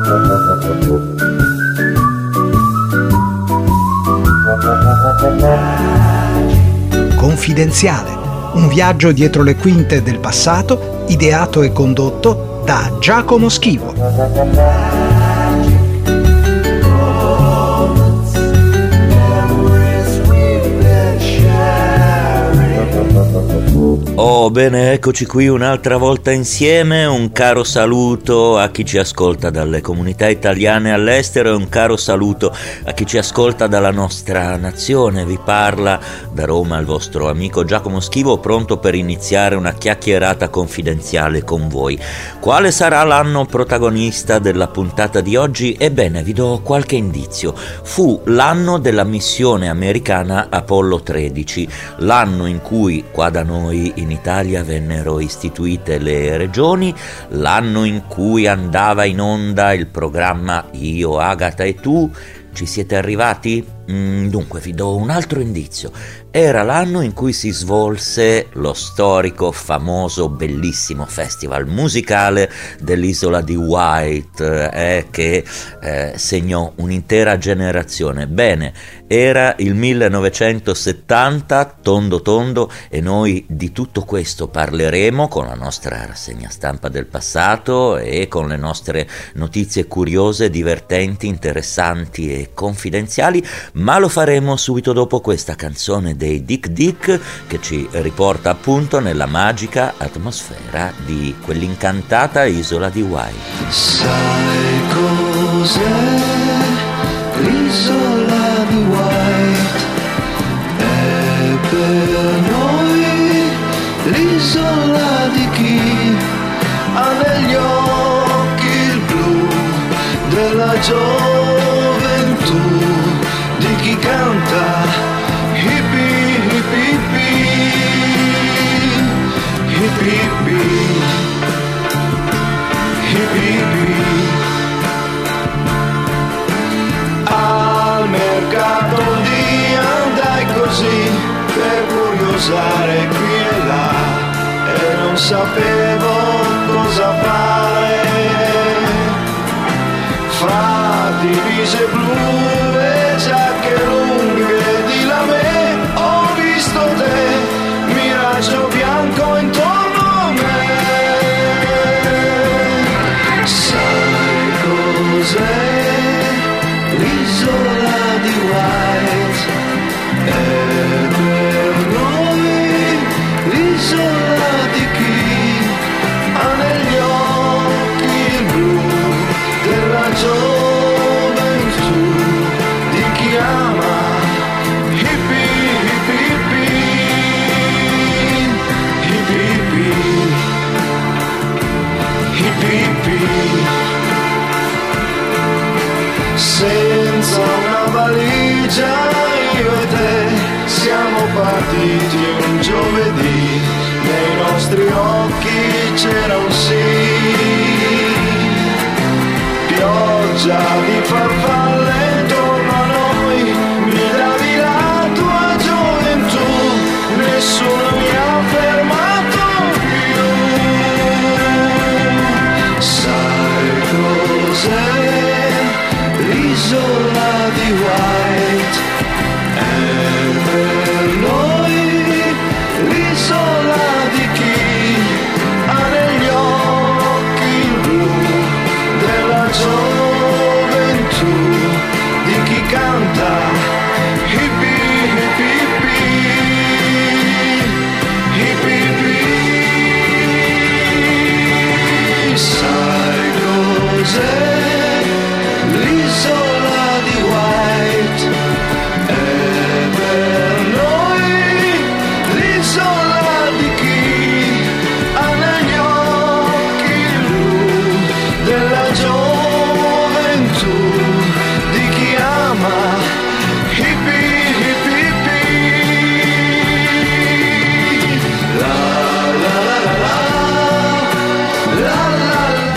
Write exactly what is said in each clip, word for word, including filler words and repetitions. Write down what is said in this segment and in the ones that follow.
Confidenziale, un viaggio dietro le quinte del passato, ideato e condotto da Giacomo Schivo. Oh, bene, eccoci qui un'altra volta insieme. Un caro saluto a chi ci ascolta dalle comunità italiane all'estero e un caro saluto a chi ci ascolta dalla nostra nazione. Vi parla da Roma il vostro amico Giacomo Schivo, pronto per iniziare una chiacchierata confidenziale con voi. Quale sarà l'anno protagonista della puntata di oggi? Ebbene, vi do qualche indizio. Fu l'anno della missione americana Apollo tredici, l'anno in cui qua da noi in Italia vennero istituite le regioni, l'anno in cui andava in onda il programma Io, Agata e tu. Ci siete arrivati? Mm, dunque vi do un altro indizio. Era l'anno in cui si svolse lo storico, famoso, bellissimo festival musicale dell'isola di White, eh, che eh, segnò un'intera generazione. Bene, era il millenovecentosettanta, tondo tondo, e noi di tutto questo parleremo con la nostra rassegna stampa del passato e con le nostre notizie curiose, divertenti, interessanti e confidenziali, ma lo faremo subito dopo questa canzone dei Dick Dick che ci riporta appunto nella magica atmosfera di quell'incantata isola di White. Sai cos'è l'isola di White? È per noi l'isola di chi ha negli occhi il blu della gioventù, di chi canta hippie hippie hippie hippie hippie. Al mercato un dia andai così per curiosare qui e là e non sapevo cosa fare. Fra divise blu e giacche lunghe di lame ho visto te, miraggio bianco intorno a me. Sai cos'è l'isola di White? È per noi l'isola di chi ha negli occhi il blu della gioventù, di chi ama hippie hippie hippie hippie hippie hippie. Senza una valigia io e te siamo partiti un giovedì, nei nostri occhi c'era un sì, pioggia di farfalle intorno a noi, mi davi la tua gioventù, nessuno mi ha fermato più. Sai cos'è l'isola di White? È per noi l'isola di chi ha negli occhi il blu della gioventù,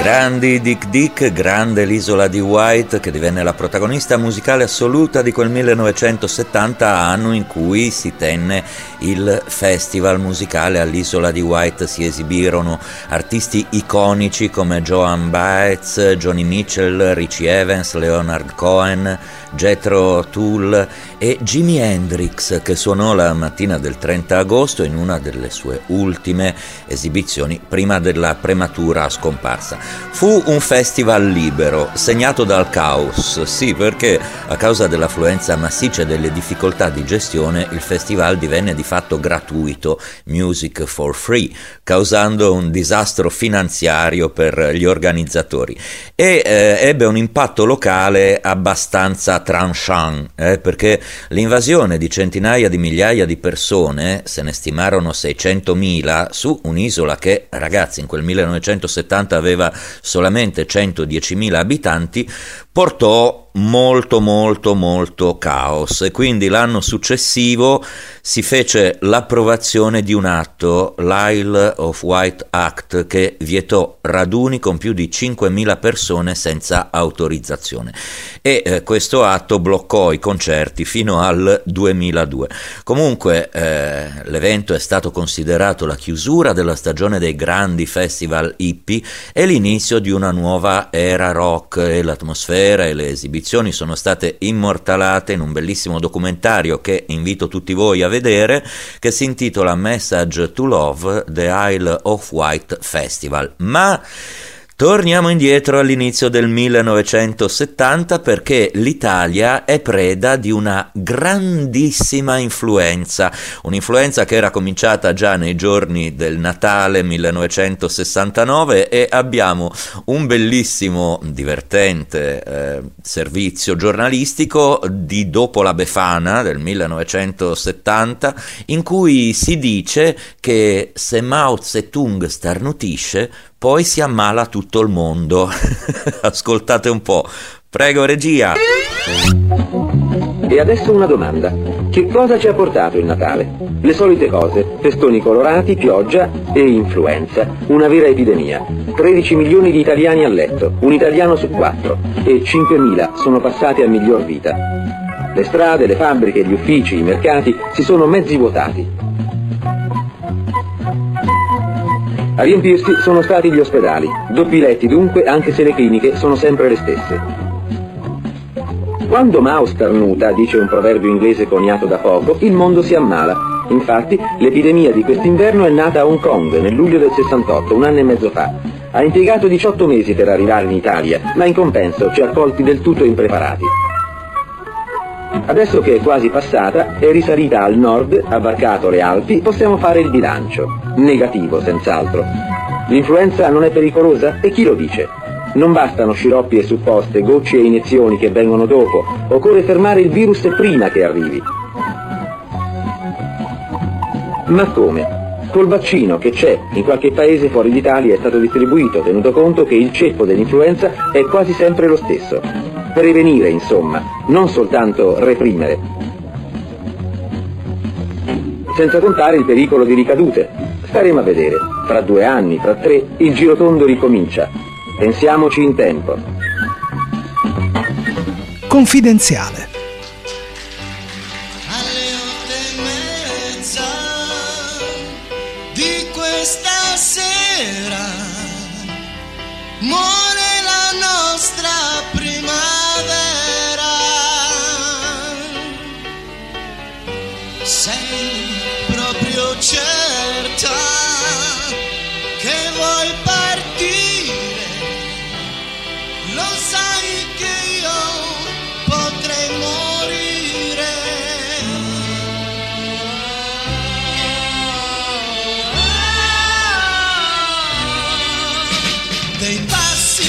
Grandi Dick Dick, grande l'Isola di Wight, che divenne la protagonista musicale assoluta di quel millenovecentosettanta, anno in cui si tenne il festival musicale all'Isola di Wight. Si esibirono artisti iconici come Joan Baez, Joni Mitchell, Richie Evans, Leonard Cohen, Jethro Tull e Jimi Hendrix, che suonò la mattina del trenta agosto in una delle sue ultime esibizioni prima della prematura scomparsa. Fu un festival libero, segnato dal caos, sì, perché a causa dell'affluenza massiccia e delle difficoltà di gestione il festival divenne di fatto gratuito, music for free, causando un disastro finanziario per gli organizzatori, e eh, ebbe un impatto locale abbastanza tranchant, eh, perché l'invasione di centinaia di migliaia di persone, se ne stimarono seicentomila, su un'isola che, ragazzi, in quel millenovecentosettanta aveva solamente centodiecimila abitanti, portò molto molto molto caos, e quindi l'anno successivo si fece l'approvazione di un atto, l'Isle of Wight Act, che vietò raduni con più di cinquemila persone senza autorizzazione, e eh, questo atto bloccò i concerti fino al duemiladue. Comunque eh, l'evento è stato considerato la chiusura della stagione dei grandi festival hippie e l'inizio di una nuova era rock, e l'atmosfera e le esibizioni sono state immortalate in un bellissimo documentario che invito tutti voi a vedere, che si intitola Message to Love, The Isle of Wight Festival. Ma torniamo indietro all'inizio del millenovecentosettanta, perché l'Italia è preda di una grandissima influenza, un'influenza che era cominciata già nei giorni del Natale millenovecentosessantanove, e abbiamo un bellissimo, divertente eh, servizio giornalistico di Dopo la Befana del millenovecentosettanta, in cui si dice che se Mao Zedong starnutisce poi si ammala tutto il mondo. Ascoltate un po'. Prego, regia. E adesso una domanda. Che cosa ci ha portato il Natale? Le solite cose: festoni colorati, pioggia e influenza. Una vera epidemia. tredici milioni di italiani a letto, un italiano su quattro, e cinquemila sono passati a miglior vita. Le strade, le fabbriche, gli uffici, i mercati si sono mezzi vuotati. A riempirsi sono stati gli ospedali, doppi letti dunque, anche se le cliniche sono sempre le stesse. Quando Mao starnuta, dice un proverbio inglese coniato da poco, il mondo si ammala. Infatti, l'epidemia di quest'inverno è nata a Hong Kong nel luglio del sessantotto, un anno e mezzo fa. Ha impiegato diciotto mesi per arrivare in Italia, ma in compenso ci ha colti del tutto impreparati. Adesso che è quasi passata, è risalita al nord, ha varcato le Alpi, possiamo fare il bilancio. Negativo, senz'altro. L'influenza non è pericolosa? E chi lo dice? Non bastano sciroppi e supposte, gocce e iniezioni che vengono dopo. Occorre fermare il virus prima che arrivi. Ma come? Col vaccino che c'è, in qualche paese fuori d'Italia è stato distribuito, tenuto conto che il ceppo dell'influenza è quasi sempre lo stesso. Prevenire, insomma, non soltanto reprimere. Senza contare il pericolo di ricadute. Staremo a vedere. Fra due anni, fra tre, il girotondo ricomincia. Pensiamoci in tempo. Confidenziale. Alle otto e mezza di questa sera muore la nostra primavera. Sei proprio certa che vuoi partire? Lo sai che io potrei morire. Dei passi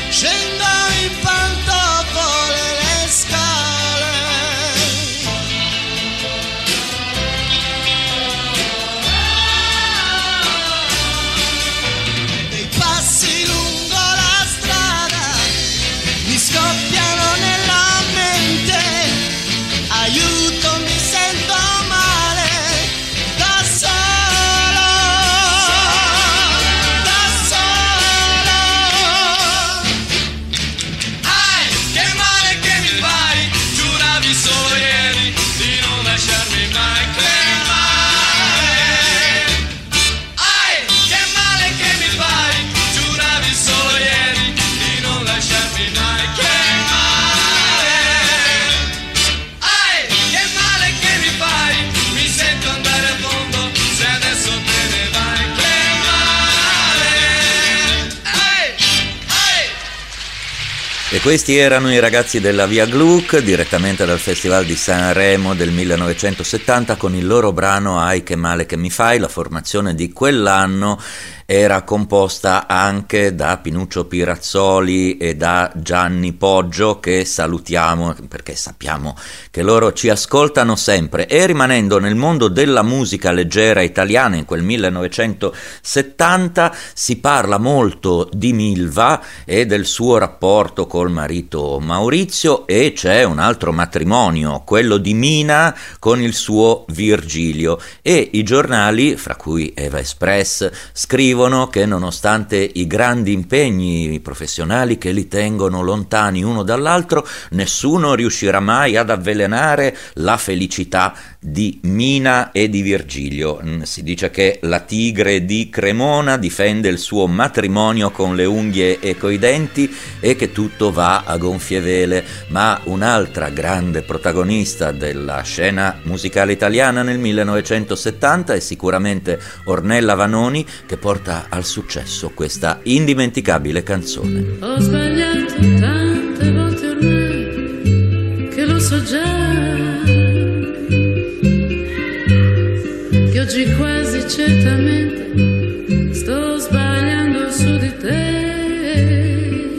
scendo in pantofole le scale. Dei passi lungo la strada mi scoppiano nella mente, aiuto, mi sento male da solo, da solo. Ai, che male che mi fai, giuravi solo ieri di non lasciarmi mai cremare. Ai, che male che mi fai, giuravi solo ieri di non lasciarmi mai cremare. Ai, che male che mi fai, mi sento andare a fondo se adesso te ne vai cremare. Ai, ai. E questi erano i ragazzi della Via Gluck, direttamente dal Festival di Sanremo del millenovecentosettanta, con il loro brano Ai che male che mi fai. La formazione di quell'anno era composta anche da Pinuccio Pirazzoli e da Gianni Poggio, che salutiamo perché sappiamo che loro ci ascoltano sempre. E rimanendo nel mondo della musica leggera italiana, in quel millenovecentosettanta si parla molto di Milva e del suo rapporto col marito Maurizio, e c'è un altro matrimonio, quello di Mina con il suo Virgilio, e i giornali, fra cui Eva Express, scrivono che nonostante i grandi impegni professionali che li tengono lontani uno dall'altro, nessuno riuscirà mai ad avvelenare la felicità di Mina e di Virgilio. Si dice che la tigre di Cremona difende il suo matrimonio con le unghie e coi denti e che tutto va a gonfie vele, ma un'altra grande protagonista della scena musicale italiana nel millenovecentosettanta è sicuramente Ornella Vanoni, che porta al successo questa indimenticabile canzone. Ho sbagliato tante volte ormai, che lo so già, che oggi quasi certamente sto sbagliando su di te,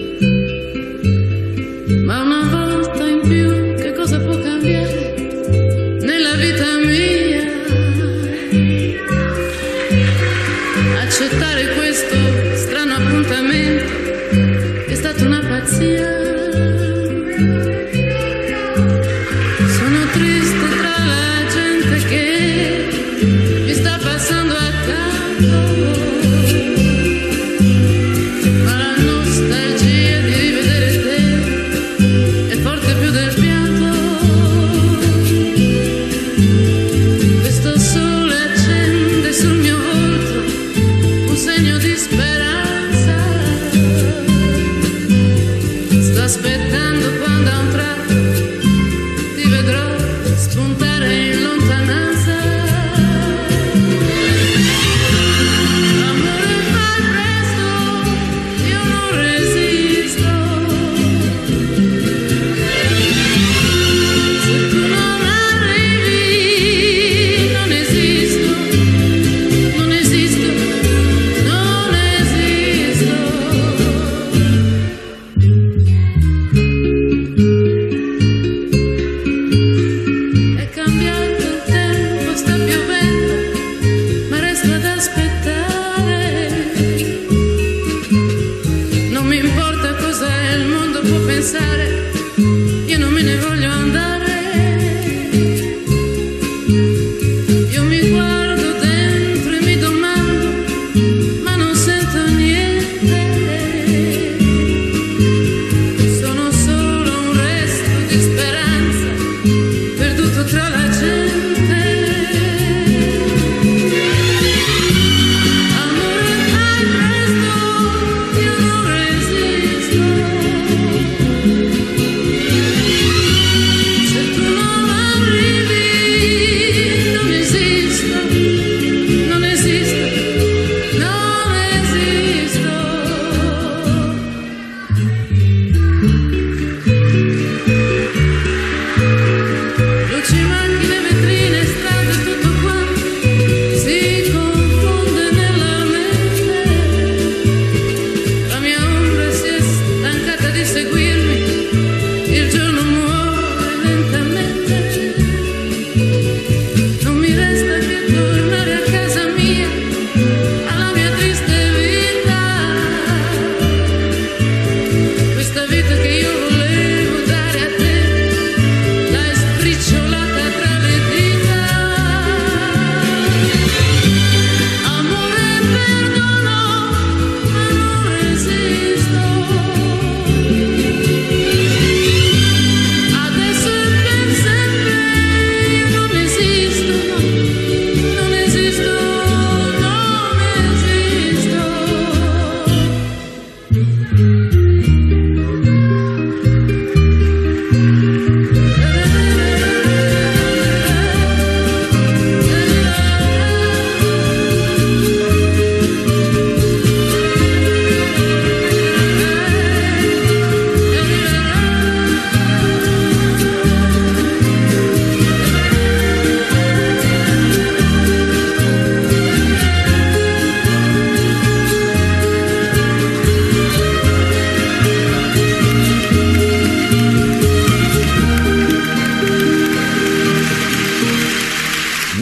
ma una volta in più che cosa può cambiare nella vita mia? Accettare questo strano appuntamento è stata una pazzia. Sono triste tra la gente che mi sta passando accanto, ma la nostalgia di rivedere te è forte più del pianto. Questo sole accende sul mio volto un segno di speranza. Sto aspettando quando a un tratto ti vedrò spuntare in lontananza. Amore, fai presto, io non resisto. Se tu non arrivi, non esisto, non esisto, non esisto. È cambiato il tempo, sta piovendo, ma resto ad aspettare. Non mi importa cosa il mondo può pensare, io non me ne voglio andare. Io mi guardo dentro e mi domando, ma non sento niente. Sono solo un resto di speranza perduto tra la gente. Amore, fai presto, io non resisto.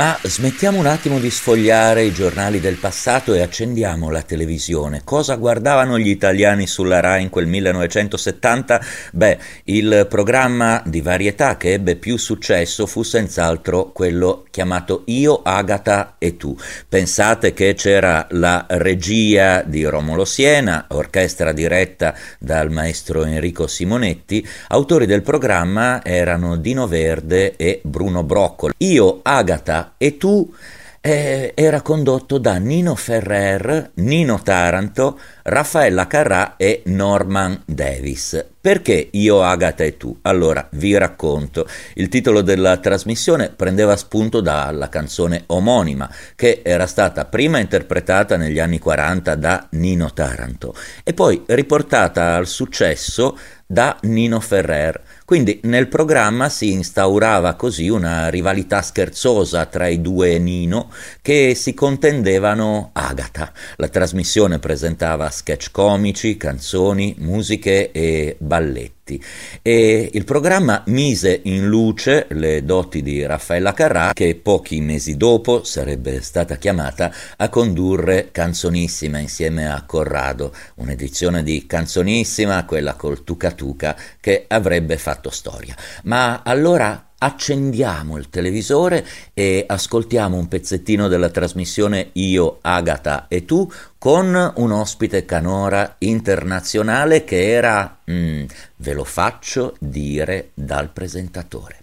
Ma smettiamo un attimo di sfogliare i giornali del passato e accendiamo la televisione. Cosa guardavano gli italiani sulla Rai in quel millenovecentosettanta? Beh, il programma di varietà che ebbe più successo fu senz'altro quello chiamato Io, Agata e tu. Pensate che c'era la regia di Romolo Siena, orchestra diretta dal maestro Enrico Simonetti. Autori del programma erano Dino Verde e Bruno Broccoli. Io, Agata e tu eh, era condotto da Nino Ferrer, Nino Taranto, Raffaella Carrà e Norman Davis. Perché Io, Agata e tu? Allora, vi racconto. Il titolo della trasmissione prendeva spunto dalla canzone omonima, che era stata prima interpretata negli anni quaranta da Nino Taranto e poi riportata al successo da Nino Ferrer. Quindi nel programma si instaurava così una rivalità scherzosa tra i due Nino che si contendevano Agata. La trasmissione presentava sketch comici, canzoni, musiche e balletti. E il programma mise in luce le doti di Raffaella Carrà, che pochi mesi dopo sarebbe stata chiamata a condurre Canzonissima insieme a Corrado, un'edizione di Canzonissima, quella col Tuca Tuca, che avrebbe fatto storia. Ma allora accendiamo il televisore e ascoltiamo un pezzettino della trasmissione Io, Agata e tu con un ospite canora internazionale che era, mm, ve lo faccio dire dal presentatore.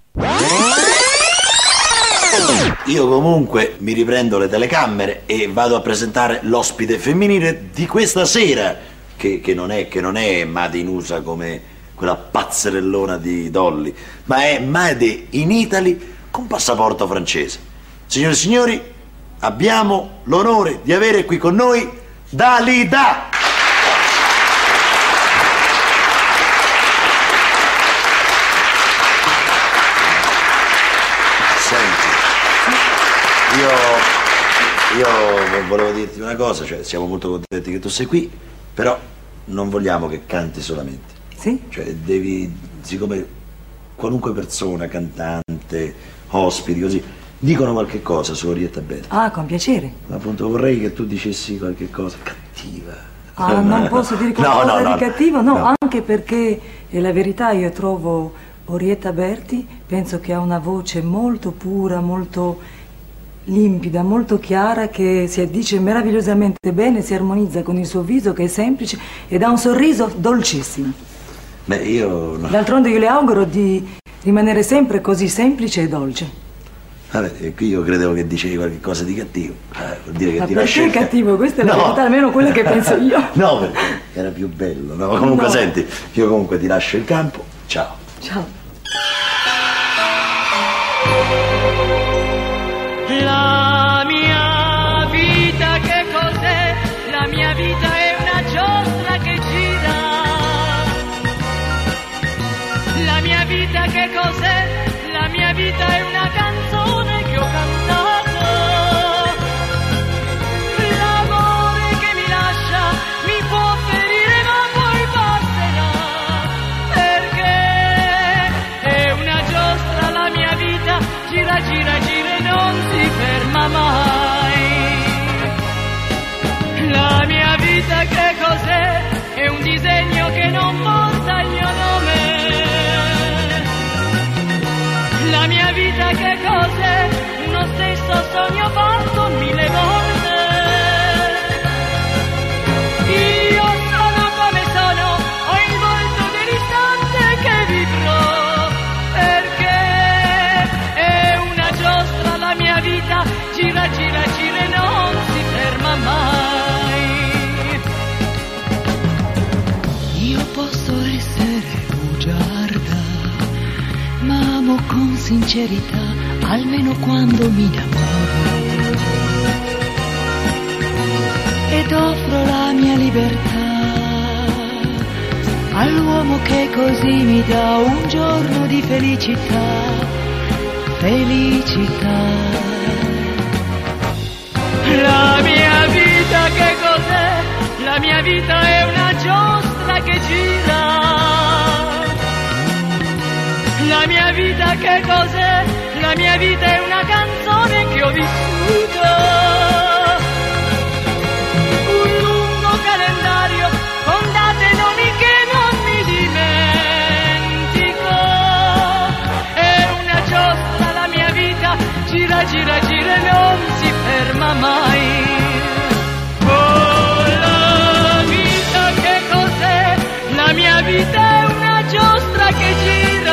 Io comunque mi riprendo le telecamere e vado a presentare l'ospite femminile di questa sera, che, che non è, che non è Made in U S A come quella pazzerellona di Dolly, ma è Made in Italy con passaporto francese. Signore e signori, abbiamo l'onore di avere qui con noi Dalida! Senti, io, io volevo dirti una cosa, cioè siamo molto contenti che tu sei qui, però non vogliamo che canti solamente. Sì? Cioè devi, siccome qualunque persona, cantante, ospiti, così, dicono qualche cosa su Orietta Berti. Ah, con piacere. Ma appunto vorrei che tu dicessi qualche cosa cattiva. Ah, non posso dire qualcosa no, no, no, di cattivo? No, no, anche perché è la verità, io trovo Orietta Berti, penso che ha una voce molto pura, molto limpida, molto chiara, che si addice meravigliosamente bene, si armonizza con il suo viso che è semplice ed ha un sorriso dolcissimo. Beh, io... No. D'altronde io le auguro di rimanere sempre così semplice e dolce. Vabbè, qui io credevo che dicevi qualche cosa di cattivo. Eh, vuol dire che Ma ti perché lascia... cattivo? Questa è la no. verità, almeno quella che penso io. No, perché era più bello. No, comunque No. Senti, io comunque ti lascio il campo. Ciao. Ciao. La mia vita che cos'è? La mia vita è una giostra che gira. La mia vita che cos'è? La mia vita è una canzone che ho cantato. L'amore che mi lascia mi può ferire ma poi passerà, perché è una giostra la mia vita, gira gira gira e non si ferma mai. La mia vita che cos'è? È un disegno che non porta il mio nome. La mia vita che cos'è? Uno stesso sogno fatto mille volte. Io sono come sono, ho il volto dell'istante che vivrò, perché è una giostra la mia vita, gira gira gira e non si ferma mai. Io posso essere bugiarda, ma amo con sincerità, almeno quando mi innamoro, ed offro la mia libertà all'uomo che così mi dà un giorno di felicità, felicità. La mia vita che cos'è? La mia vita è una giostra che gira. La mia vita che cos'è? La La mia vita è una canzone che ho vissuto, un lungo calendario con date e nomi che non mi dimentico. È una giostra la mia vita, gira, gira, gira e non si ferma mai. Oh, la vita che cos'è? La mia vita è una giostra che gira.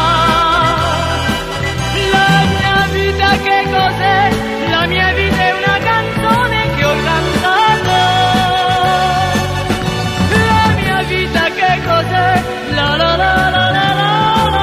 La mia vita che cos'è? La mia vita è una canzone che ho cantato. La mia vita che cos'è? La la la la la la.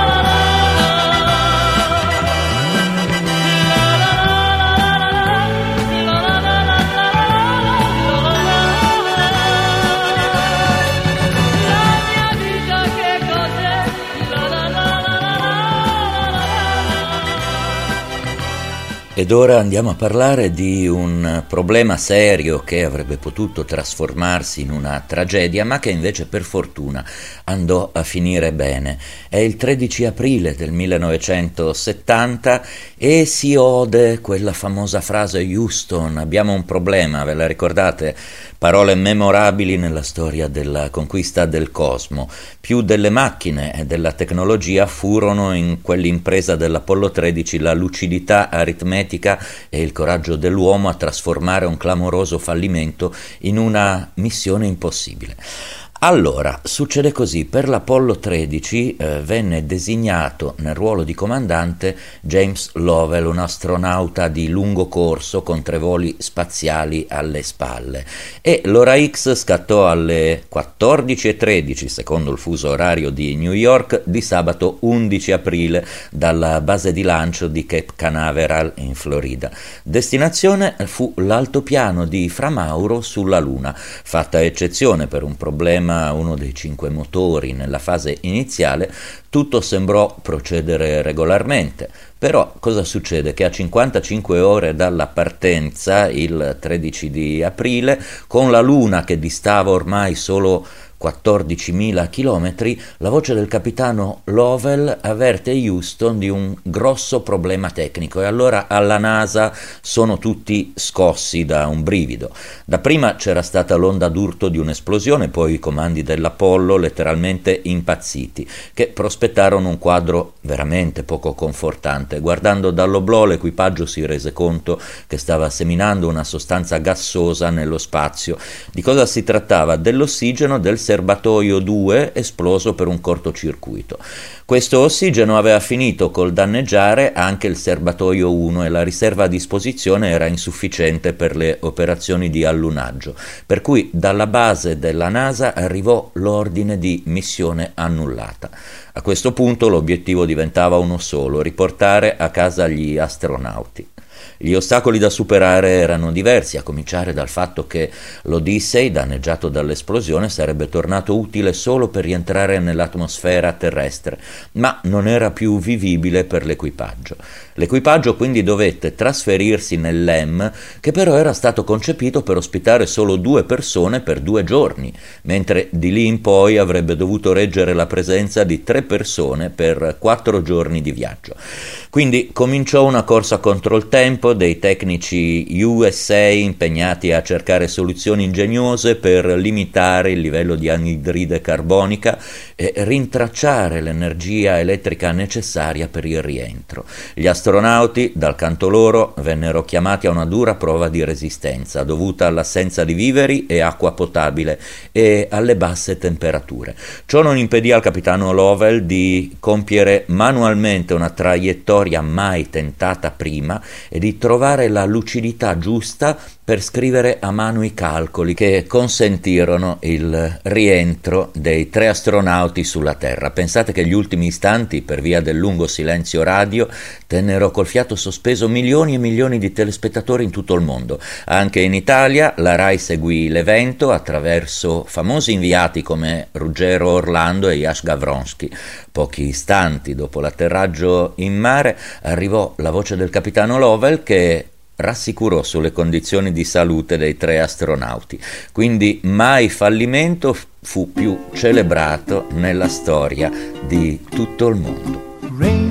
Ed ora andiamo a parlare di un problema serio che avrebbe potuto trasformarsi in una tragedia, ma che invece per fortuna andò a finire bene. È il tredici aprile del millenovecentosettanta e si ode quella famosa frase Houston, abbiamo un problema, ve la ricordate? Parole memorabili nella storia della conquista del cosmo. Più delle macchine e della tecnologia furono in quell'impresa dell'Apollo tredici la lucidità aritmetica e il coraggio dell'uomo a trasformare un clamoroso fallimento in una missione impossibile. Allora, succede così, per l'Apollo tredici eh, venne designato nel ruolo di comandante James Lovell, un astronauta di lungo corso con tre voli spaziali alle spalle, e l'ora X scattò alle quattordici e tredici, secondo il fuso orario di New York, di sabato undici aprile dalla base di lancio di Cape Canaveral in Florida. Destinazione fu l'altopiano di Fra Mauro sulla Luna, fatta eccezione per un problema uno dei cinque motori nella fase iniziale, tutto sembrò procedere regolarmente. Però cosa succede? Che a cinquantacinque ore dalla partenza, il tredici di aprile, con la Luna che distava ormai solo quattordicimila chilometri, la voce del capitano Lovell avverte Houston di un grosso problema tecnico, e allora alla NASA sono tutti scossi da un brivido. Dapprima c'era stata l'onda d'urto di un'esplosione, poi i comandi dell'Apollo letteralmente impazziti, che prospettarono un quadro veramente poco confortante. Guardando dall'oblò l'equipaggio si rese conto che stava seminando una sostanza gassosa nello spazio. Di cosa si trattava? Dell'ossigeno del serbatoio due esploso per un cortocircuito. Questo ossigeno aveva finito col danneggiare anche il serbatoio uno e la riserva a disposizione era insufficiente per le operazioni di allunaggio, per cui dalla base della NASA arrivò l'ordine di missione annullata. A questo punto l'obiettivo diventava uno solo: riportare a casa gli astronauti. Gli ostacoli da superare erano diversi, a cominciare dal fatto che l'Odyssey, danneggiato dall'esplosione, sarebbe tornato utile solo per rientrare nell'atmosfera terrestre, ma non era più vivibile per l'equipaggio. L'equipaggio quindi dovette trasferirsi nell'E M, che però era stato concepito per ospitare solo due persone per due giorni, mentre di lì in poi avrebbe dovuto reggere la presenza di tre persone per quattro giorni di viaggio. Quindi cominciò una corsa contro il tempo dei tecnici U S A impegnati a cercare soluzioni ingegnose per limitare il livello di anidride carbonica e rintracciare l'energia elettrica necessaria per il rientro. Gli astronauti, dal canto loro, vennero chiamati a una dura prova di resistenza dovuta all'assenza di viveri e acqua potabile e alle basse temperature. Ciò non impedì al capitano Lovell di compiere manualmente una traiettoria mai tentata prima e di trovare la lucidità giusta per scrivere a mano i calcoli che consentirono il rientro dei tre astronauti sulla Terra. Pensate che gli ultimi istanti, per via del lungo silenzio radio, tennero col fiato sospeso milioni e milioni di telespettatori in tutto il mondo. Anche in Italia la RAI seguì l'evento attraverso famosi inviati come Ruggero Orlando e Yash Gavronsky. Pochi istanti dopo l'atterraggio in mare arrivò la voce del capitano Lovell che rassicurò sulle condizioni di salute dei tre astronauti. Quindi mai fallimento fu più celebrato nella storia di tutto il mondo. Raindrops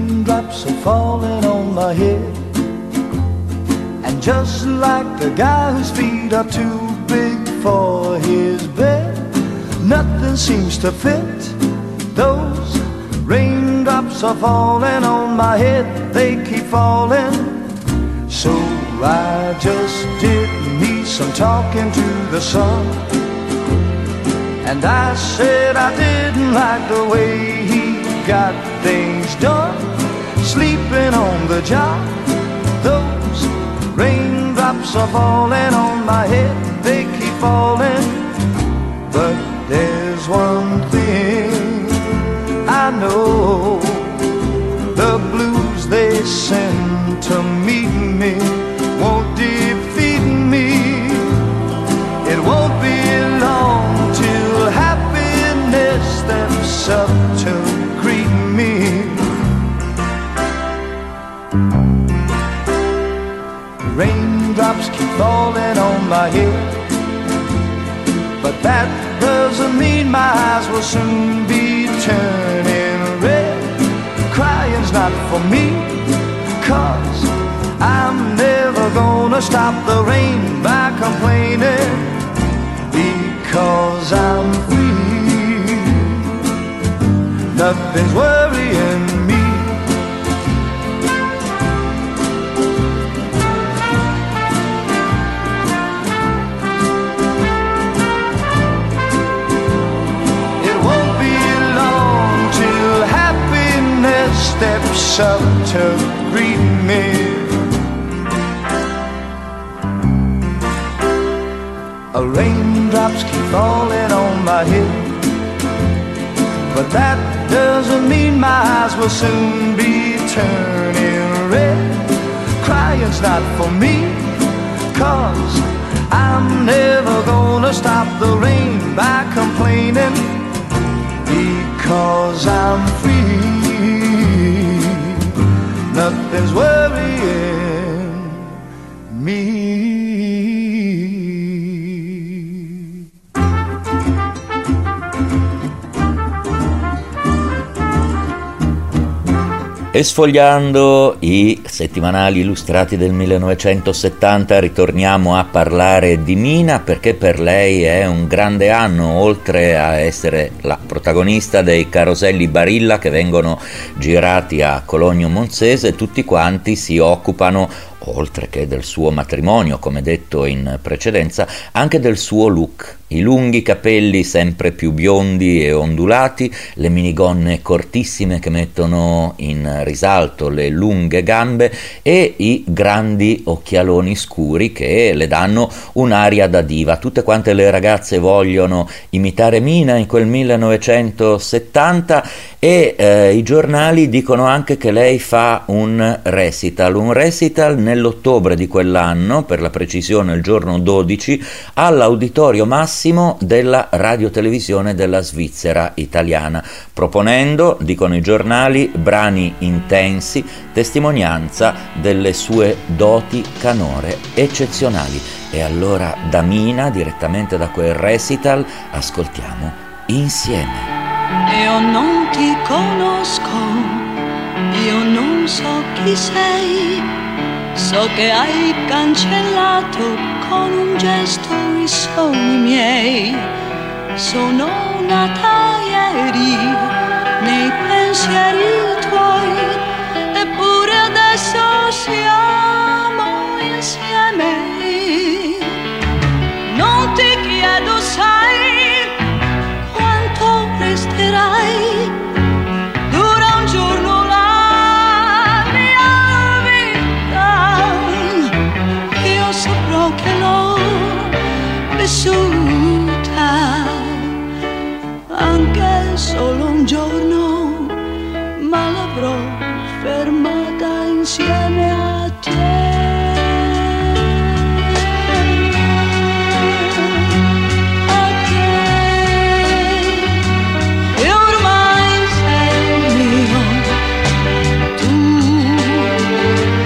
raindrops are falling on my head. And just like the guy whose feet are too big for his bed, nothing seems to fit. Those raindrops are falling on my head, they keep falling. So I just did me some talking to the sun, and I said I didn't like the way he got things done, sleeping on the job. Those raindrops are falling on my head, they keep falling. But there's one thing I know, the blues they send to meet me won't defeat me. It won't be long till happiness steps up to greet me. Raindrops keep falling on my head, but that doesn't mean my eyes will soon be turning red. Crying's not for me, 'cause I'm never gonna stop the rain by complaining, because I'm free. Nothing's worrying me. Steps up to greet me. A raindrops keep falling on my head, but that doesn't mean my eyes will soon be turning red. Crying's not for me, 'cause I'm never gonna stop the rain by complaining, because I'm free. Nothing's worrying me. E sfogliando i settimanali illustrati del millenovecentosettanta ritorniamo a parlare di Mina, perché per lei è un grande anno, oltre a essere la protagonista dei Caroselli Barilla che vengono girati a Cologno Monzese. Tutti quanti si occupano, oltre che del suo matrimonio, come detto in precedenza, anche del suo look. I lunghi capelli sempre più biondi e ondulati, le minigonne cortissime che mettono in risalto le lunghe gambe e i grandi occhialoni scuri che le danno un'aria da diva. Tutte quante le ragazze vogliono imitare Mina in quel millenovecentosettanta e eh, i giornali dicono anche che lei fa un recital, un recital nell'ottobre di quell'anno, per la precisione il giorno dodici, all'Auditorio Massimo della radiotelevisione della Svizzera italiana, proponendo, dicono i giornali, brani intensi, testimonianza delle sue doti canore eccezionali. E allora da Mina, direttamente da quel recital, ascoltiamo Insieme. Io non ti conosco, io non so chi sei, so che hai cancellato con un gesto i sogni miei. Sono nata ieri nei pensieri tuoi, eppure adesso siamo insieme. Non ti chiedo, sai, quanto resterai, dura un giorno la mia vita, io saprò che l'ho vissuta, anche solo un giorno, ma l'avrò fermata insieme a te.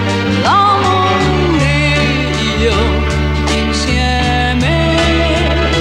Insieme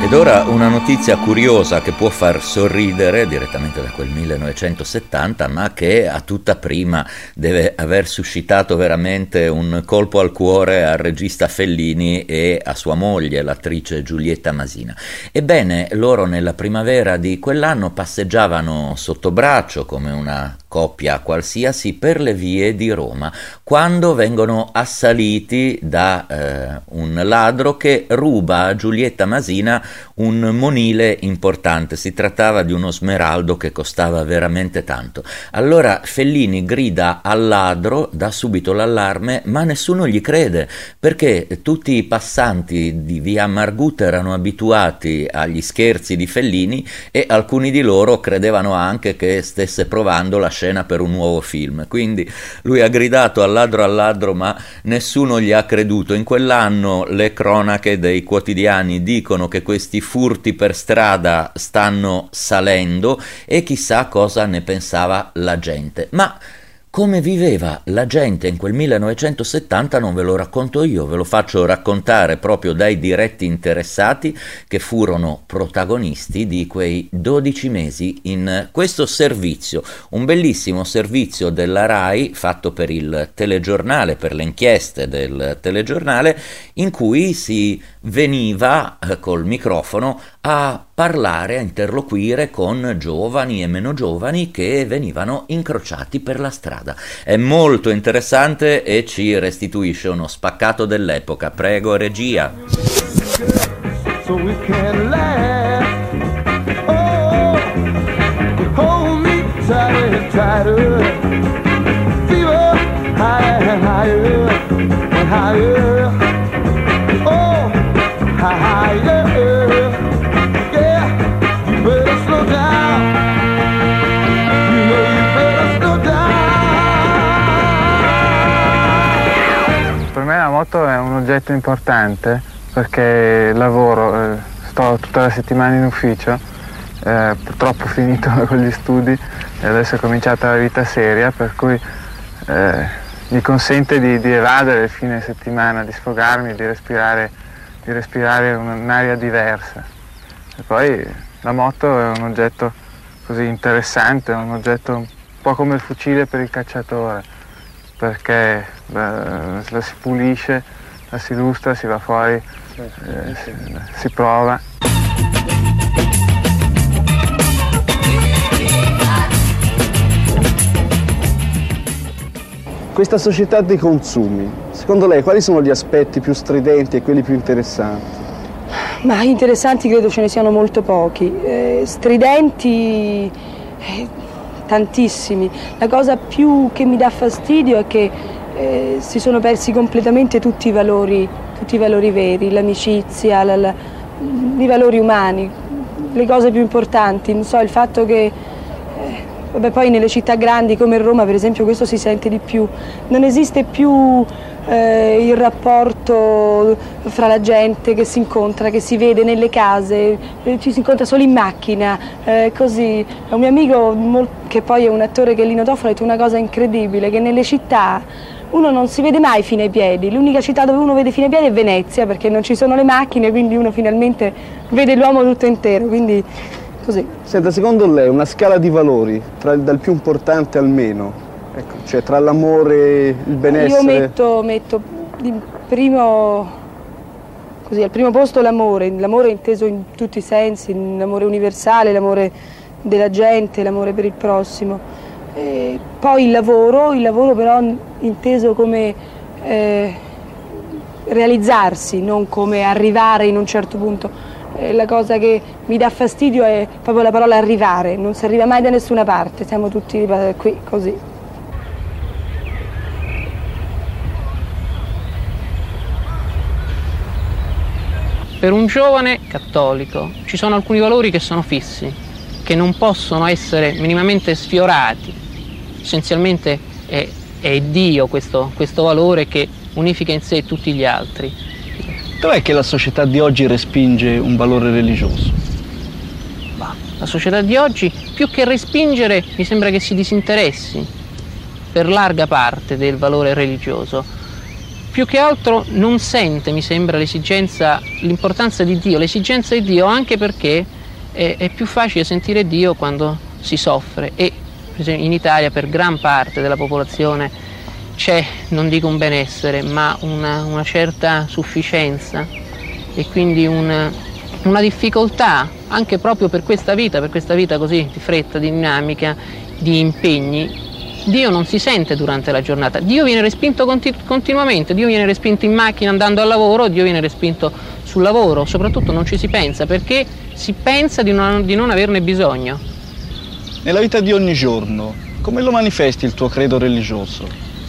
Ed ora una notizia curiosa che può far sorridere direttamente da quel millenovecentosettanta, ma che a tutta prima deve aver suscitato veramente un colpo al cuore al regista Fellini e a sua moglie, l'attrice Giulietta Masina. Ebbene, loro nella primavera di quell'anno passeggiavano sotto braccio come una coppia qualsiasi per le vie di Roma, quando vengono assaliti da eh, un ladro che ruba a Giulietta Masina un monile importante. Si trattava di uno smeraldo che costava veramente tanto. Allora Fellini grida al ladro, dà subito l'allarme, ma nessuno gli crede, perché tutti i passanti di via Margutta erano abituati agli scherzi di Fellini e alcuni di loro credevano anche che stesse provando la scena per un nuovo film. Quindi lui ha gridato al ladro al ladro, ma nessuno gli ha creduto. In quell'anno le cronache dei quotidiani dicono che questi furti per strada stanno salendo e chissà cosa ne pensava la gente. Ma come viveva la gente in quel millenovecentosettanta non ve lo racconto io, ve lo faccio raccontare proprio dai diretti interessati che furono protagonisti di quei dodici mesi in questo servizio, un bellissimo servizio della RAI fatto per il telegiornale, per le inchieste del telegiornale, in cui si veniva eh, col microfono a parlare, a interloquire con giovani e meno giovani che venivano incrociati per la strada. È molto interessante e ci restituisce uno spaccato dell'epoca. Prego, regia. So we can laugh. Oh, hold me tighter, tighter. Fever higher and higher and higher. Oh, higher. Yeah, you better slow down. You know you better slow down. Per me la moto è un oggetto importante perché lavoro, eh, sto tutta la settimana in ufficio, eh, purtroppo ho finito con gli studi e adesso è cominciata la vita seria, per cui eh, mi consente di, di evadere il fine settimana, di sfogarmi, di respirare, di respirare un'aria diversa. E poi la moto è un oggetto così interessante, è un oggetto un po' come il fucile per il cacciatore, perché beh, la si pulisce, la si lustra, si va fuori, eh, si, si prova. Questa società dei consumi, secondo lei quali sono gli aspetti più stridenti e quelli più interessanti? Ma interessanti credo ce ne siano molto pochi, eh, stridenti eh, tantissimi. La cosa più che mi dà fastidio è che eh, si sono persi completamente tutti i valori, tutti i valori veri, l'amicizia, la, la, i valori umani, le cose più importanti. Non so, il fatto che eh, vabbè, poi nelle città grandi come Roma per esempio questo si sente di più, non esiste più eh, il rapporto fra la gente che si incontra, che si vede nelle case, eh, ci si incontra solo in macchina, eh, così. Un mio amico che poi è un attore, che è Lino Toffolo, ha detto una cosa incredibile, che nelle città uno non si vede mai fino ai piedi, l'unica città dove uno vede fino ai piedi è Venezia, perché non ci sono le macchine, quindi uno finalmente vede l'uomo tutto intero, quindi così. Senta, secondo lei una scala di valori, tra, dal più importante al meno, ecco, cioè tra l'amore, il benessere? Io metto, metto in primo, così, al primo posto l'amore, l'amore inteso in tutti i sensi, l'amore universale, l'amore della gente, l'amore per il prossimo. E poi il lavoro, il lavoro però inteso come eh, realizzarsi, non come arrivare in un certo punto. Eh, la cosa che mi dà fastidio è proprio la parola arrivare, non si arriva mai da nessuna parte, siamo tutti qui così. Per un giovane cattolico ci sono alcuni valori che sono fissi, che non possono essere minimamente sfiorati. Essenzialmente è, è Dio questo, questo valore che unifica in sé tutti gli altri. Dov'è che la società di oggi respinge un valore religioso? La società di oggi, più che respingere, mi sembra che si disinteressi per larga parte del valore religioso. più che altro non sente, mi sembra, l'esigenza, l'importanza di Dio, l'esigenza di Dio, anche perché è, è più facile sentire Dio quando si soffre, e per esempio in Italia per gran parte della popolazione c'è, non dico un benessere, ma una, una certa sufficienza, e quindi una, una difficoltà anche proprio per questa vita, per questa vita così di fretta, dinamica, di impegni. Dio non si sente durante la giornata, Dio viene respinto continu- continuamente, Dio viene respinto in macchina andando al lavoro, Dio viene respinto sul lavoro, soprattutto non ci si pensa, perché si pensa di non, di non averne bisogno. Nella vita di ogni giorno, come lo manifesti il tuo credo religioso?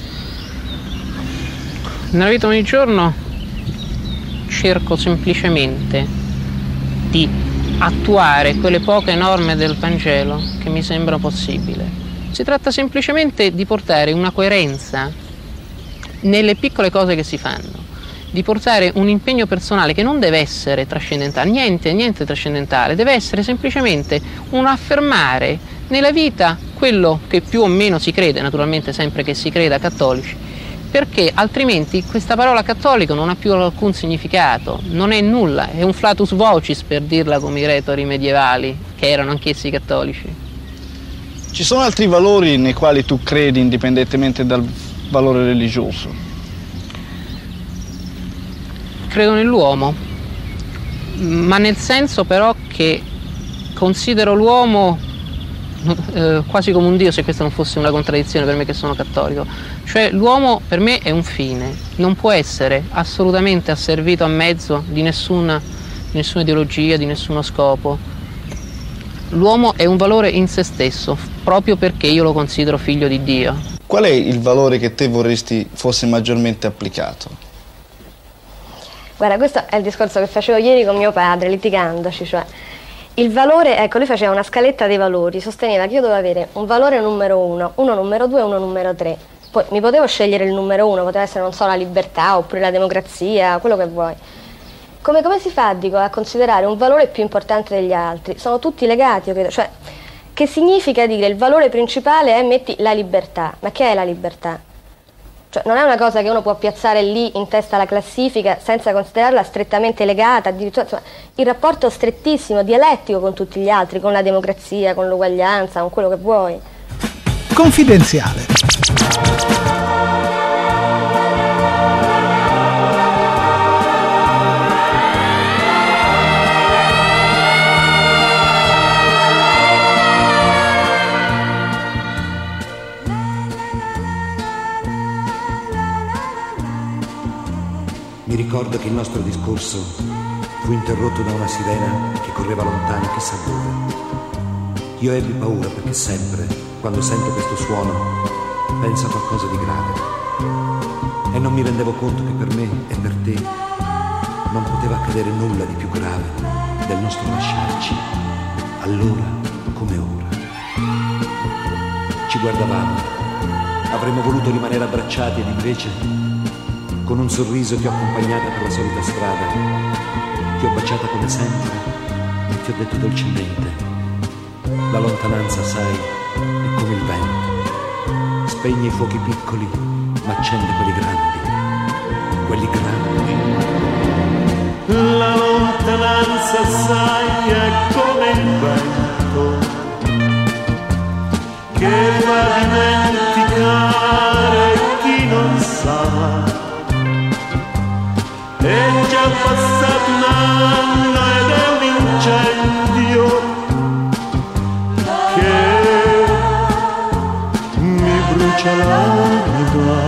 Nella vita di ogni giorno cerco semplicemente di attuare quelle poche norme del Vangelo che mi sembrano possibili. Si tratta semplicemente di portare una coerenza nelle piccole cose che si fanno, di portare un impegno personale che non deve essere trascendentale, niente, niente trascendentale, deve essere semplicemente un affermare nella vita quello che più o meno si crede, naturalmente sempre che si creda cattolici, perché altrimenti questa parola cattolico non ha più alcun significato, non è nulla, è un flatus vocis, per dirla come i retori medievali, che erano anch'essi cattolici. Ci sono altri valori nei quali tu credi indipendentemente dal valore religioso? Credo nell'uomo, ma nel senso però che considero l'uomo eh, quasi come un dio, se questa non fosse una contraddizione per me che sono cattolico. Cioè l'uomo per me è un fine, non può essere assolutamente asservito a mezzo di nessuna, di nessuna ideologia, di nessuno scopo. L'uomo è un valore in se stesso, proprio perché io lo considero figlio di Dio. Qual è il valore che te vorresti fosse maggiormente applicato? Guarda, questo è il discorso che facevo ieri con mio padre, litigandoci, cioè il valore, ecco, lui faceva una scaletta dei valori, sosteneva che io dovevo avere un valore numero uno, uno numero due e uno numero tre. Poi mi potevo scegliere il numero uno, poteva essere, non so, la libertà oppure la democrazia, quello che vuoi. Come, come si fa, dico, a considerare un valore più importante degli altri? Sono tutti legati, io credo. Cioè, che significa dire il valore principale è, metti, la libertà. Ma che è la libertà? Cioè, non è una cosa che uno può piazzare lì in testa alla classifica senza considerarla strettamente legata, addirittura, insomma, il rapporto strettissimo, dialettico con tutti gli altri, con la democrazia, con l'uguaglianza, con quello che vuoi. Confidenziale. Mi ricordo che il nostro discorso fu interrotto da una sirena che correva lontano chissà dove. Io ebbi paura perché sempre, quando sento questo suono, penso a qualcosa di grave. E non mi rendevo conto che per me e per te non poteva accadere nulla di più grave del nostro lasciarci, allora come ora. Ci guardavamo, avremmo voluto rimanere abbracciati ed invece, con un sorriso ti ho accompagnata per la solita strada, ti ho baciata come sempre e ti ho detto dolcemente: la lontananza, sai, è come il vento, spegne i fuochi piccoli ma accende quelli grandi, quelli grandi. La lontananza, sai, è come il vento che fa dimenticare chi non sa. È già passato un anno ed è un incendio che mi brucia l'anima.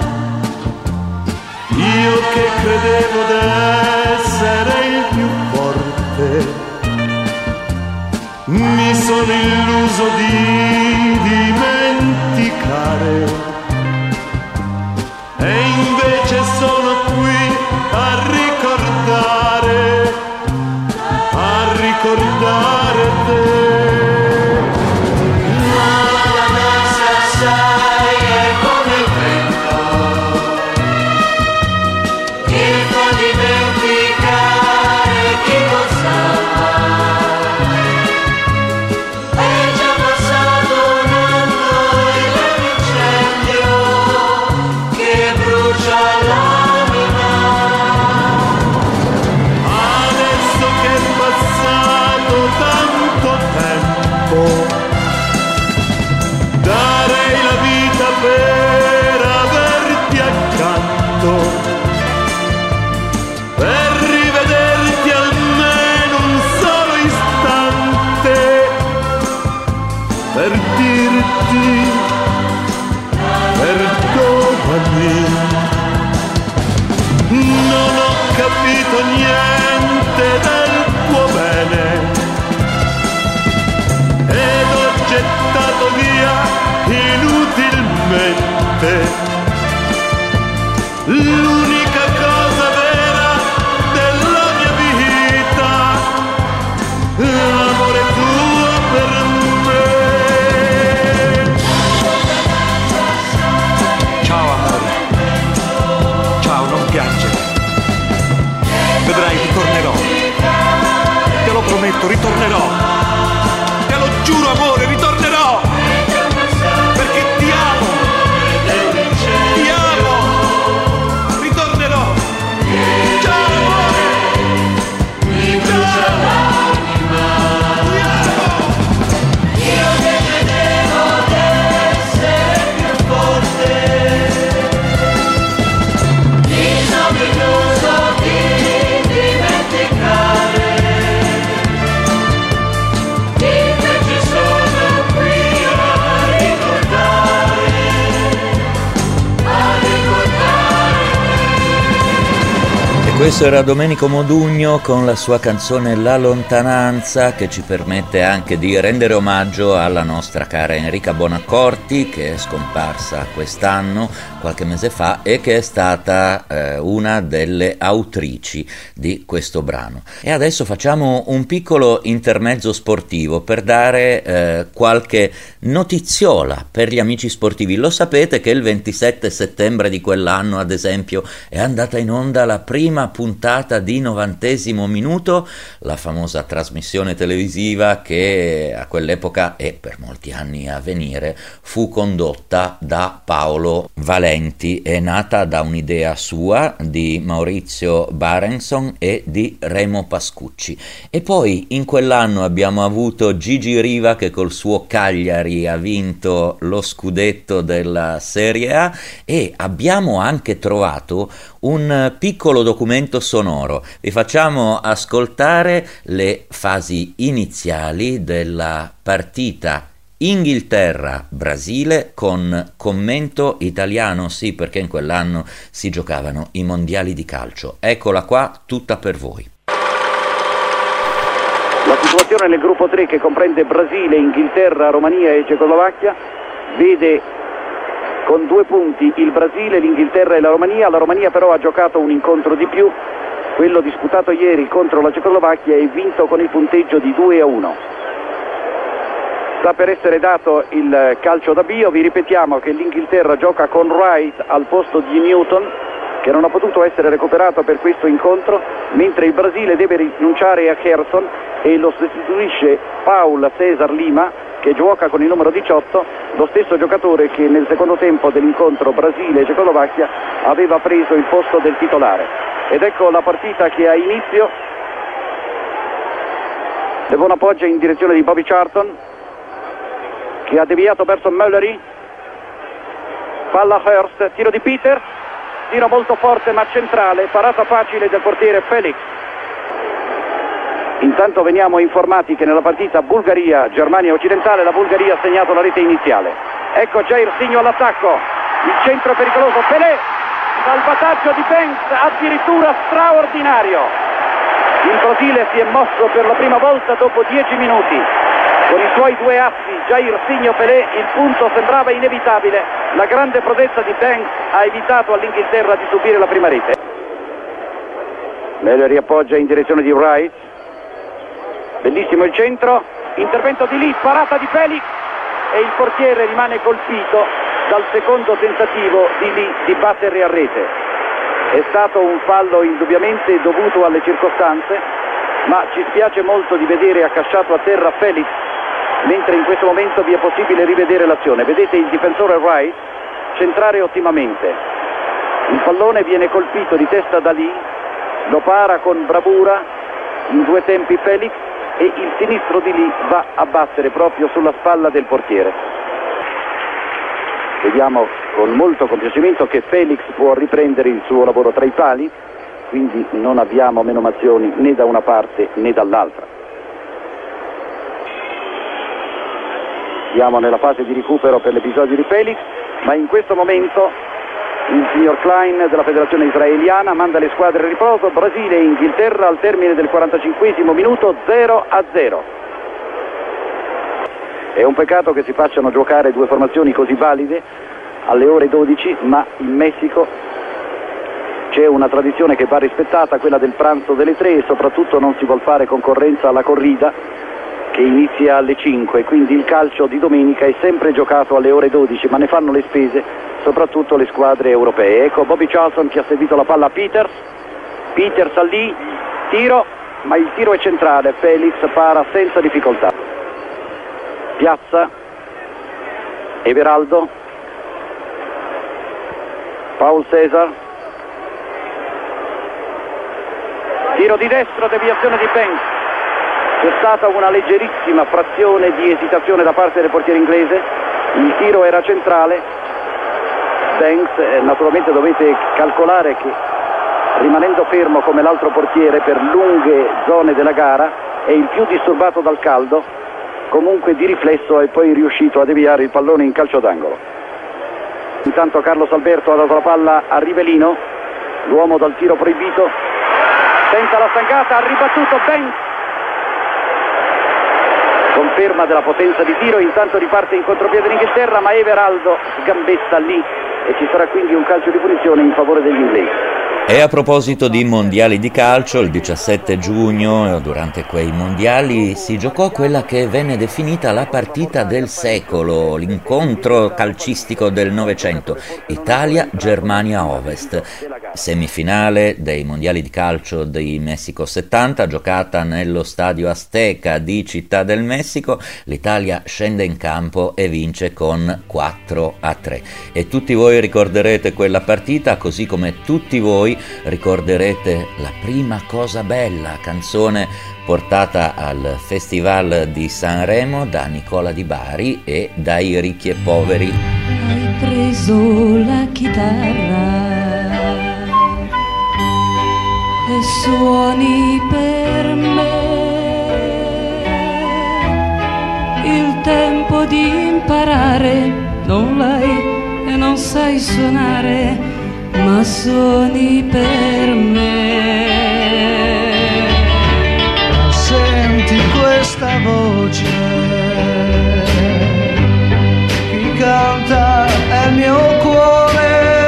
Io che credevo d'essere il più forte, mi sono illuso di dimenticare, e invece sono qui a ricordare, a ricordare te. La danza, sai, è come il vento che fa dimenticare chi non sa. È già passato un anno prometto, ritornerò. Te lo giuro, amore, ritornerò. Perché ti amo. Ti amo. Ritornerò. Ciao, amore. Ciao. Io che credevo di essere più forte, mi sono illuso di dimenticare, invece sono qui a ricordare, a ricordare. E questo era Domenico Modugno con la sua canzone La lontananza, che ci permette anche di rendere omaggio alla nostra cara Enrica Bonaccorti, che è scomparsa quest'anno, qualche mese fa, e che è stata eh, una delle autrici di questo brano. E adesso facciamo un piccolo intermezzo sportivo per dare eh, qualche notiziola per gli amici sportivi. Lo sapete che il ventisette settembre di quell'anno, ad esempio, è andata in onda la prima puntata di Novantesimo Minuto, la famosa trasmissione televisiva che a quell'epoca e per molti anni a venire fu condotta da Paolo Valenti. È nata da un'idea sua, di Maurizio Barenson e di Remo Pascucci. E poi in quell'anno abbiamo avuto Gigi Riva, che col suo Cagliari ha vinto lo scudetto della Serie A, e abbiamo anche trovato un piccolo documento sonoro. Vi facciamo ascoltare le fasi iniziali della partita Inghilterra-Brasile con commento italiano, sì, perché in quell'anno si giocavano i mondiali di calcio. Eccola qua, tutta per voi. La situazione nel gruppo tre, che comprende Brasile, Inghilterra, Romania e Cecoslovacchia, vede con due punti il Brasile, l'Inghilterra e la Romania. La Romania però ha giocato un incontro di più, quello disputato ieri contro la Cecoslovacchia, e vinto con il punteggio di due a uno. Sta per essere dato il calcio d'avvio. Vi ripetiamo che l'Inghilterra gioca con Wright al posto di Newton, che non ha potuto essere recuperato per questo incontro, mentre il Brasile deve rinunciare a Gerson e lo sostituisce Paul César Lima, che gioca con il numero diciotto, lo stesso giocatore che nel secondo tempo dell'incontro Brasile-Cecoslovacchia aveva preso il posto del titolare. Ed ecco la partita che ha inizio. De Bono appoggia in direzione di Bobby Charlton, che ha deviato verso Mullery. Palla Hurst, tiro di Peters, tiro molto forte ma centrale, parata facile del portiere Felix. Intanto veniamo informati che nella partita Bulgaria-Germania occidentale la Bulgaria ha segnato la rete iniziale. Ecco Jair Signo all'attacco, il centro pericoloso, Pelé, salvataggio di Banks addirittura straordinario. Il Brasile si è mosso per la prima volta dopo dieci minuti. Con i suoi due assi, Jair Signo Pelé, il punto sembrava inevitabile. La grande prodezza di Banks ha evitato all'Inghilterra di subire la prima rete. Mele riappoggia in direzione di Wright. Bellissimo il centro, intervento di lì, parata di Felix, e il portiere rimane colpito dal secondo tentativo di lì di battere a rete. È stato un fallo indubbiamente dovuto alle circostanze, ma ci spiace molto di vedere accasciato a terra Felix, mentre in questo momento vi è possibile rivedere l'azione. Vedete il difensore Wright centrare ottimamente. Il pallone viene colpito di testa da lì, lo para con bravura in due tempi Felix, e il sinistro di lì va a battere proprio sulla spalla del portiere. Vediamo con molto compiacimento che Felix può riprendere il suo lavoro tra i pali, quindi non abbiamo menomazioni né da una parte né dall'altra. Siamo nella fase di recupero per l'episodio di Felix, ma in questo momento il signor Klein della federazione israeliana manda le squadre a riposo. Brasile e Inghilterra al termine del quarantacinquesimo minuto, zero a zero. È un peccato che si facciano giocare due formazioni così valide alle ore dodici, ma in Messico c'è una tradizione che va rispettata, quella del pranzo delle tre, e soprattutto non si vuol fare concorrenza alla corrida, che inizia alle cinque, quindi il calcio di domenica è sempre giocato alle ore dodici, ma ne fanno le spese soprattutto le squadre europee. Ecco Bobby Charlton che ha servito la palla a Peters. Peters al lì, tiro, ma il tiro è centrale, Felix para senza difficoltà. Piazza, Everaldo, Paul Cesar, tiro di destra, deviazione di Banks. C'è stata una leggerissima frazione di esitazione da parte del portiere inglese, il tiro era centrale. Banks, eh, naturalmente dovete calcolare che rimanendo fermo come l'altro portiere per lunghe zone della gara è il più disturbato dal caldo, comunque di riflesso è poi riuscito a deviare il pallone in calcio d'angolo. Intanto Carlos Alberto ha dato la palla a Rivellino, l'uomo dal tiro proibito, tenta la stangata, ha ribattuto Banks, conferma della potenza di tiro. Intanto riparte in contropiede l'Inghilterra, ma Everaldo sgambetta lì e ci sarà quindi un calcio di punizione in favore degli inglesi. E a proposito di mondiali di calcio, il diciassette giugno, durante quei mondiali, si giocò quella che venne definita la partita del secolo, l'incontro calcistico del Novecento, Italia-Germania Ovest. Semifinale dei mondiali di calcio di Messico settanta, giocata nello stadio Azteca di Città del Messico, l'Italia scende in campo e vince con quattro a tre. E tutti voi ricorderete quella partita, così come tutti voi ricorderete La prima cosa bella, canzone portata al Festival di Sanremo da Nicola Di Bari e dai Ricchi e Poveri. Hai preso la chitarra e suoni per me, il tempo di imparare non l'hai e non sai suonare, ma suoni per me. Ma senti questa voce, chi canta è il mio cuore.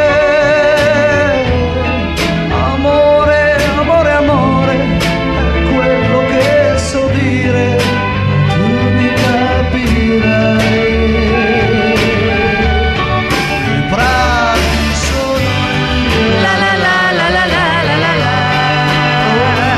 Amore, amore, amore, è quello che so dire, tu mi capirai. I prati sono io, la la la la la la la la la.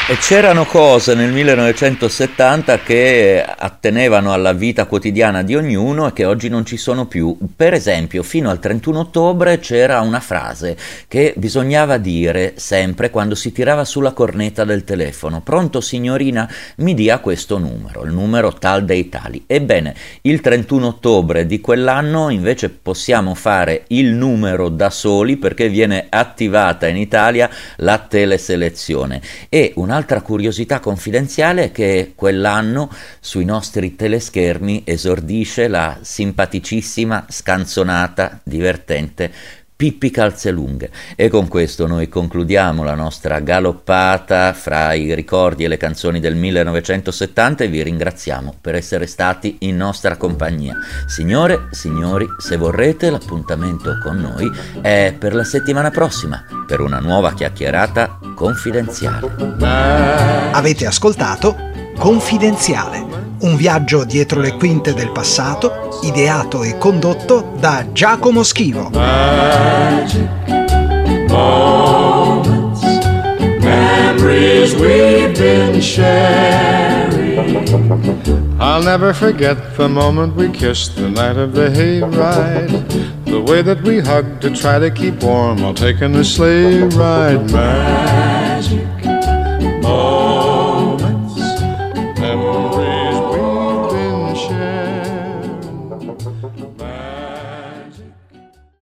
E c'erano cose nel millenovecentosettanta che attenevano alla vita quotidiana di ognuno e che oggi non ci sono più. Per esempio, fino al trentuno ottobre c'era una frase che bisognava dire sempre quando si tirava sulla cornetta del telefono: pronto signorina, mi dia questo numero, il numero tal dei tali. Ebbene, il trentuno ottobre di quell'anno invece possiamo fare il numero da soli, perché viene attivata in Italia la teleselezione. E una Un'altra curiosità confidenziale è che quell'anno sui nostri teleschermi esordisce la simpaticissima, scanzonata, divertente Pippi Calzelunghe. E con questo noi concludiamo la nostra galoppata fra i ricordi e le canzoni del millenovecentosettanta e vi ringraziamo per essere stati in nostra compagnia. Signore, signori, se vorrete, l'appuntamento con noi è per la settimana prossima, per una nuova chiacchierata confidenziale. Avete ascoltato Confidenziale, un viaggio dietro le quinte del passato, ideato e condotto da Giacomo Schivo. Magic moments, memories we've been sharing. I'll never forget the moment we kissed the night of the hayride, the way that we hugged to try to keep warm while taking the sleigh ride. Magic